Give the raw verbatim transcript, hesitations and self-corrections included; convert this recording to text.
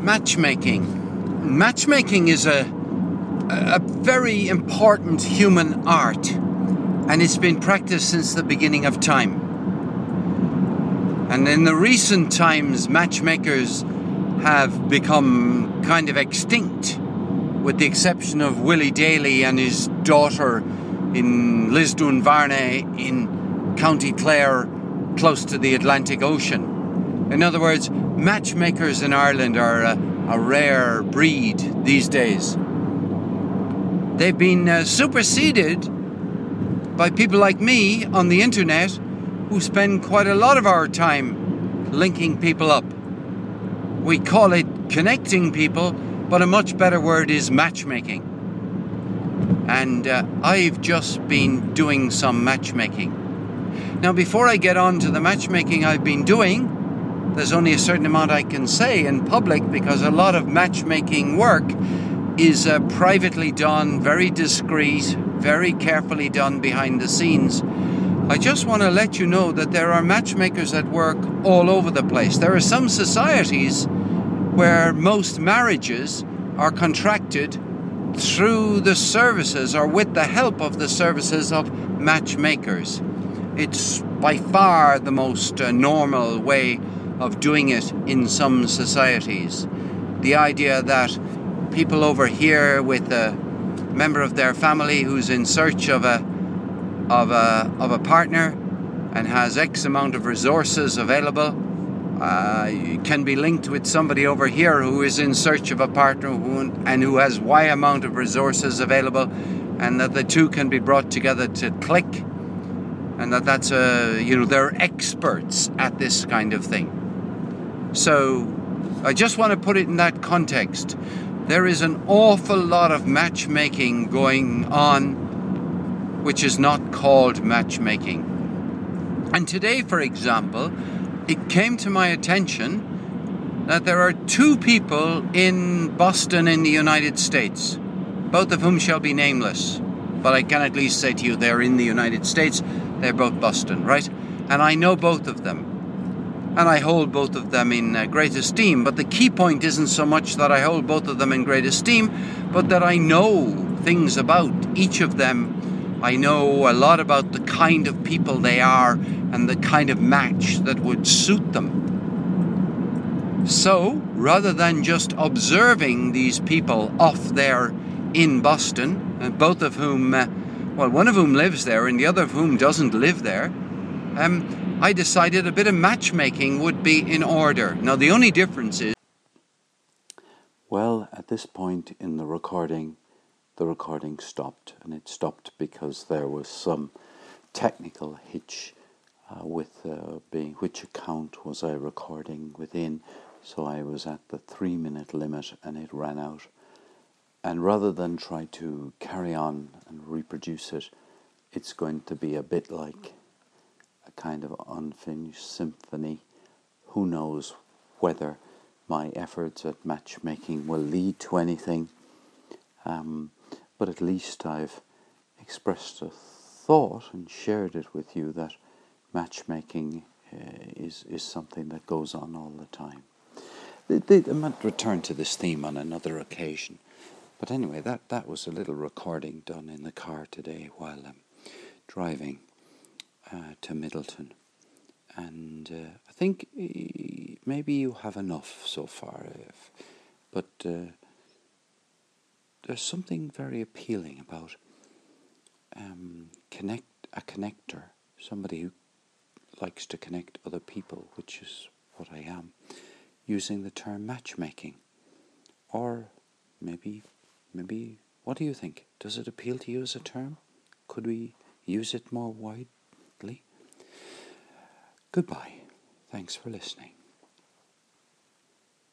Matchmaking. Matchmaking is a, a very important human art, and it's been practiced since the beginning of time. And in the recent times, matchmakers have become kind of extinct, with the exception of Willie Daly and his daughter in Lisdoon Varney in County Clare, close to the Atlantic Ocean. In other words, matchmakers in Ireland are a, a rare breed these days. They've been uh, superseded by people like me on the internet, who spend quite a lot of our time linking people up. We call it connecting people, but a much better word is matchmaking. And uh, I've just been doing some matchmaking. Now, before I get on to the matchmaking I've been doing, there's only a certain amount I can say in public, because a lot of matchmaking work is uh, privately done, very discreet, very carefully done behind the scenes. I just want to let you know that there are matchmakers at work all over the place. There are some societies where most marriages are contracted through the services or with the help of the services of matchmakers. It's by far the most uh, normal way of doing it in some societies. The idea that people over here with a member of their family who's in search of a of a of a partner and has X amount of resources available uh, can be linked with somebody over here who is in search of a partner who, and who has Y amount of resources available, and that the two can be brought together to click, and that that's a you know they're experts at this kind of thing. So I just want to put it in that context. There is an awful lot of matchmaking going on which is not called matchmaking. And today, for example, it came to my attention that there are two people in Boston in the United States, both of whom shall be nameless. But I can at least say to you they're in the United States. They're both Boston, right? And I know both of them. And I hold both of them in uh, great esteem. But the key point isn't so much that I hold both of them in great esteem, but that I know things about each of them. I know a lot about the kind of people they are and the kind of match that would suit them. So, rather than just observing these people off there in Boston, uh, both of whom, uh, well, one of whom lives there and the other of whom doesn't live there, um, I decided a bit of matchmaking would be in order. Now, the only difference is... Well, at this point in the recording, the recording stopped. And it stopped because there was some technical hitch uh, with uh, being which account was I recording within. So I was at the three minute limit and it ran out. And rather than try to carry on and reproduce it, it's going to be a bit like a kind of unfinished symphony. Who knows whether my efforts at matchmaking will lead to anything, um, but at least I've expressed a thought and shared it with you that matchmaking uh, is, is something that goes on all the time. They, they, I might return to this theme on another occasion, but anyway, that, that was a little recording done in the car today while I'm driving Uh, to Middleton, and uh, I think uh, maybe you have enough so far, if, but uh, there's something very appealing about um, connect a connector, somebody who likes to connect other people, which is what I am, using the term matchmaking. Or maybe, maybe, what do you think? Does it appeal to you as a term? Could we use it more widely? Goodbye. Thanks for listening.